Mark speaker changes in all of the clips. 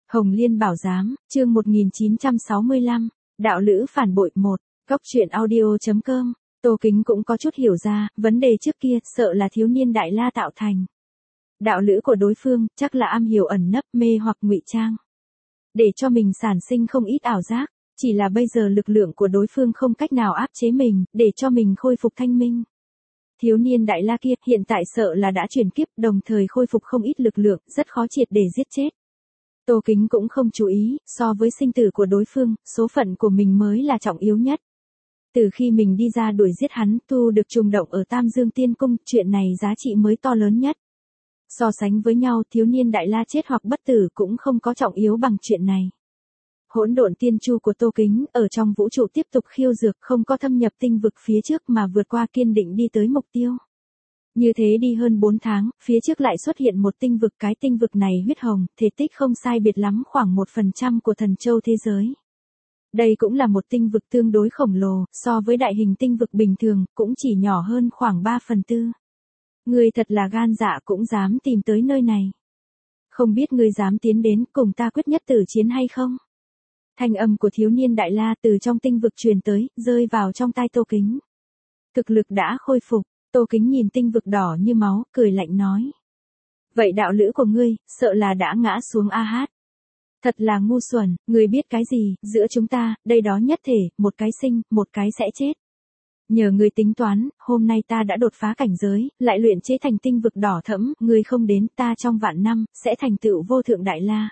Speaker 1: Hồng Liên Bảo Giám, chương 1965, đạo lữ phản bội 1, góc truyện audio.com. Tô Kính cũng có chút hiểu ra, vấn đề trước kia sợ là thiếu niên Đại La tạo thành. Đạo lữ của đối phương chắc là am hiểu ẩn nấp, mê hoặc ngụy trang, để cho mình sản sinh không ít ảo giác, chỉ là bây giờ lực lượng của đối phương không cách nào áp chế mình, để cho mình khôi phục thanh minh. Thiếu niên Đại La kia hiện tại sợ là đã chuyển kiếp, đồng thời khôi phục không ít lực lượng, rất khó triệt để giết chết. Tô Kính cũng không chú ý, so với sinh tử của đối phương, số phận của mình mới là trọng yếu nhất. Từ khi mình đi ra đuổi giết hắn, tu được trùng động ở Tam Dương Tiên Cung, chuyện này giá trị mới to lớn nhất. So sánh với nhau, thiếu niên Đại La chết hoặc bất tử cũng không có trọng yếu bằng chuyện này. Hỗn độn tiên chu của Tô Kính ở trong vũ trụ tiếp tục khiêu dược, không có thâm nhập tinh vực phía trước mà vượt qua, kiên định đi tới mục tiêu. Như thế đi hơn 4 tháng, phía trước lại xuất hiện một tinh vực, cái tinh vực này huyết hồng, thể tích không sai biệt lắm khoảng 1% của thần châu thế giới. Đây cũng là một tinh vực tương đối khổng lồ, so với đại hình tinh vực bình thường, cũng chỉ nhỏ hơn khoảng 3/4. Ngươi thật là gan dạ cũng dám tìm tới nơi này. Không biết ngươi dám tiến đến cùng ta quyết nhất tử chiến hay không? Thanh âm của thiếu niên Đại La từ trong tinh vực truyền tới, rơi vào trong tai Tô Kính. Thực lực đã khôi phục, Tô Kính nhìn tinh vực đỏ như máu, cười lạnh nói. Vậy đạo lữ của ngươi, sợ là đã ngã xuống a hát. Thật là ngu xuẩn, ngươi biết cái gì, giữa chúng ta, đây đó nhất thể, một cái sinh, một cái sẽ chết. Nhờ ngươi tính toán, hôm nay ta đã đột phá cảnh giới, lại luyện chế thành tinh vực đỏ thẫm, ngươi không đến, ta trong vạn năm, sẽ thành tựu vô thượng Đại La.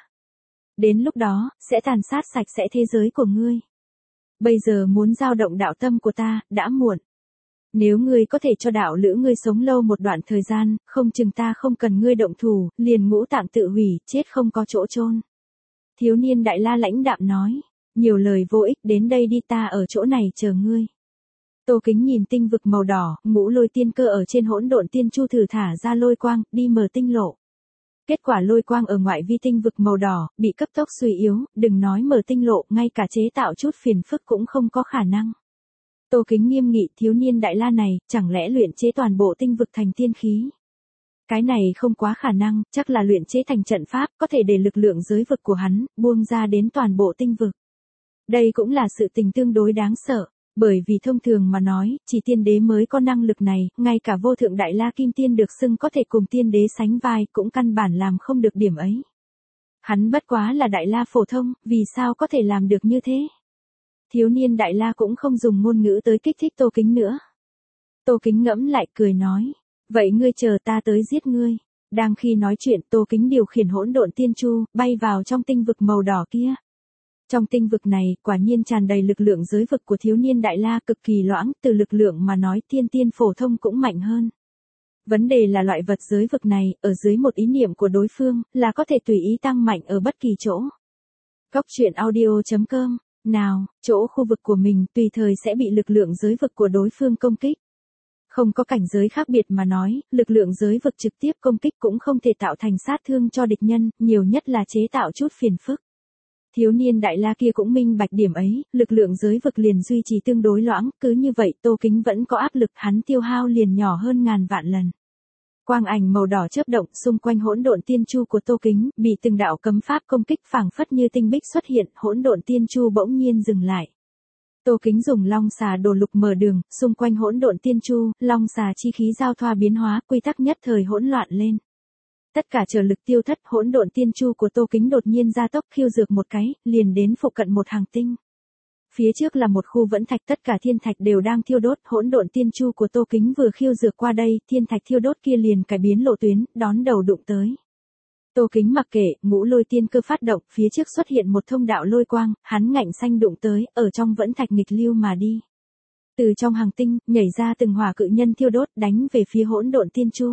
Speaker 1: Đến lúc đó, sẽ tàn sát sạch sẽ thế giới của ngươi. Bây giờ muốn dao động đạo tâm của ta, đã muộn. Nếu ngươi có thể cho đạo lữ ngươi sống lâu một đoạn thời gian, không chừng ta không cần ngươi động thủ, liền ngũ tạng tự hủy, chết không có chỗ chôn. Thiếu niên Đại La lãnh đạm nói, nhiều lời vô ích, đến đây đi, ta ở chỗ này chờ ngươi. Tô Kính nhìn tinh vực màu đỏ, ngũ lôi tiên cơ ở trên hỗn độn tiên chu thử thả ra lôi quang, đi mở tinh lộ. Kết quả lôi quang ở ngoại vi tinh vực màu đỏ, bị cấp tốc suy yếu, đừng nói mở tinh lộ, ngay cả chế tạo chút phiền phức cũng không có khả năng. Tô Kính nghiêm nghị, thiếu niên Đại La này, chẳng lẽ luyện chế toàn bộ tinh vực thành tiên khí? Cái này không quá khả năng, chắc là luyện chế thành trận pháp, có thể để lực lượng giới vực của hắn, buông ra đến toàn bộ tinh vực. Đây cũng là sự tình tương đối đáng sợ, bởi vì thông thường mà nói, chỉ tiên đế mới có năng lực này, ngay cả vô thượng Đại La Kim Tiên được xưng có thể cùng tiên đế sánh vai, cũng căn bản làm không được điểm ấy. Hắn bất quá là Đại La phổ thông, vì sao có thể làm được như thế? Thiếu niên Đại La cũng không dùng ngôn ngữ tới kích thích Tô Kính nữa. Tô Kính ngẫm lại cười nói, vậy ngươi chờ ta tới giết ngươi. Đang khi nói chuyện, Tô Kính điều khiển hỗn độn tiên chu, bay vào trong tinh vực màu đỏ kia. Trong tinh vực này, quả nhiên tràn đầy lực lượng giới vực của thiếu niên Đại La, cực kỳ loãng, từ lực lượng mà nói tiên tiên phổ thông cũng mạnh hơn. Vấn đề là loại vật giới vực này, ở dưới một ý niệm của đối phương, là có thể tùy ý tăng mạnh ở bất kỳ chỗ. Góc truyện audio.com. Nào, chỗ khu vực của mình tùy thời sẽ bị lực lượng giới vực của đối phương công kích. Không có cảnh giới khác biệt mà nói, lực lượng giới vực trực tiếp công kích cũng không thể tạo thành sát thương cho địch nhân, nhiều nhất là chế tạo chút phiền phức. Thiếu niên Đại La kia cũng minh bạch điểm ấy, lực lượng giới vực liền duy trì tương đối loãng, cứ như vậy Tô Kính vẫn có áp lực, hắn tiêu hao liền nhỏ hơn ngàn vạn lần. Quang ảnh màu đỏ chớp động, xung quanh hỗn độn tiên chu của Tô Kính, bị từng đạo cấm pháp công kích phảng phất như tinh bích xuất hiện, hỗn độn tiên chu bỗng nhiên dừng lại. Tô Kính dùng long xà đồ lục mở đường, xung quanh hỗn độn tiên chu, long xà chi khí giao thoa biến hóa, quy tắc nhất thời hỗn loạn lên. Tất cả trở lực tiêu thất, hỗn độn tiên chu của Tô Kính đột nhiên gia tốc khiêu dược một cái, liền đến phụ cận một hàng tinh. Phía trước là một khu vẫn thạch, tất cả thiên thạch đều đang thiêu đốt, hỗn độn tiên chu của Tô Kính vừa khiêu dược qua đây, thiên thạch thiêu đốt kia liền cải biến lộ tuyến, đón đầu đụng tới. Tô Kính mặc kệ, ngũ lôi tiên cơ phát động, phía trước xuất hiện một thông đạo lôi quang, hắn ngạnh xanh đụng tới, ở trong vẫn thạch nghịch lưu mà đi. Từ trong hàng tinh, nhảy ra từng hỏa cự nhân thiêu đốt, đánh về phía hỗn độn tiên chu.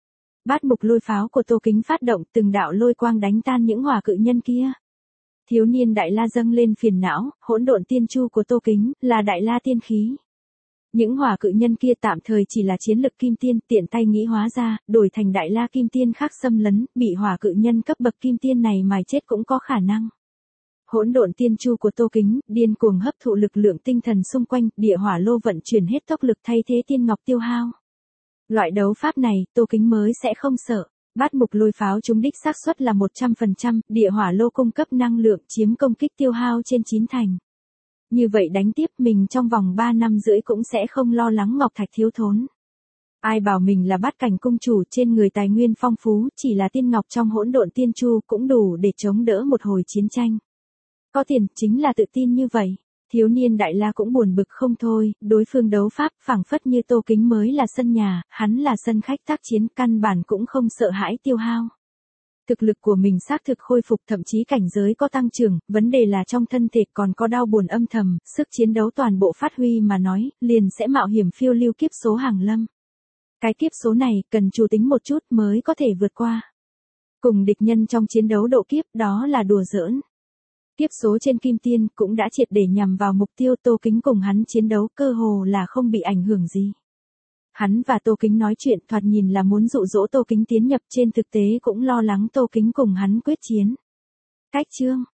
Speaker 1: Bát mục lôi pháo của Tô Kính phát động, từng đạo lôi quang đánh tan những hỏa cự nhân kia. Thiếu niên Đại La dâng lên phiền não, hỗn độn tiên chu của Tô Kính, là Đại La tiên khí. Những hỏa cự nhân kia tạm thời chỉ là chiến lực kim tiên, tiện tay nghĩ hóa ra, đổi thành Đại La kim tiên khác xâm lấn, bị hỏa cự nhân cấp bậc kim tiên này mài chết cũng có khả năng. Hỗn độn tiên chu của Tô Kính, điên cuồng hấp thụ lực lượng tinh thần xung quanh, địa hỏa lô vận chuyển hết tốc lực thay thế tiên ngọc tiêu hao. Loại đấu pháp này, Tô Kính mới sẽ không sợ. Bát mục lôi pháo trúng đích xác suất là 100%, địa hỏa lô cung cấp năng lượng chiếm công kích tiêu hao trên 9 thành. Như vậy đánh tiếp mình trong vòng 3 năm rưỡi cũng sẽ không lo lắng ngọc thạch thiếu thốn. Ai bảo mình là bát cảnh cung chủ trên người tài nguyên phong phú, chỉ là tiên ngọc trong hỗn độn tiên chu cũng đủ để chống đỡ một hồi chiến tranh. Có tiền, chính là tự tin như vậy. Thiếu niên Đại La cũng buồn bực không thôi, đối phương đấu pháp phảng phất như Tô Kính mới là sân nhà, hắn là sân khách tác chiến, căn bản cũng không sợ hãi tiêu hao. Thực lực của mình xác thực khôi phục, thậm chí cảnh giới có tăng trưởng, vấn đề là trong thân thể còn có đau buồn âm thầm, sức chiến đấu toàn bộ phát huy mà nói, liền sẽ mạo hiểm phiêu lưu kiếp số hàng lâm. Cái kiếp số này cần chủ tính một chút mới có thể vượt qua. Cùng địch nhân trong chiến đấu độ kiếp đó là đùa giỡn. Kiếp số trên kim tiên cũng đã triệt để nhằm vào mục tiêu, Tô Kính cùng hắn chiến đấu cơ hồ là không bị ảnh hưởng gì. Hắn và Tô Kính nói chuyện thoạt nhìn là muốn dụ dỗ Tô Kính tiến nhập, trên thực tế cũng lo lắng Tô Kính cùng hắn quyết chiến. Cách chương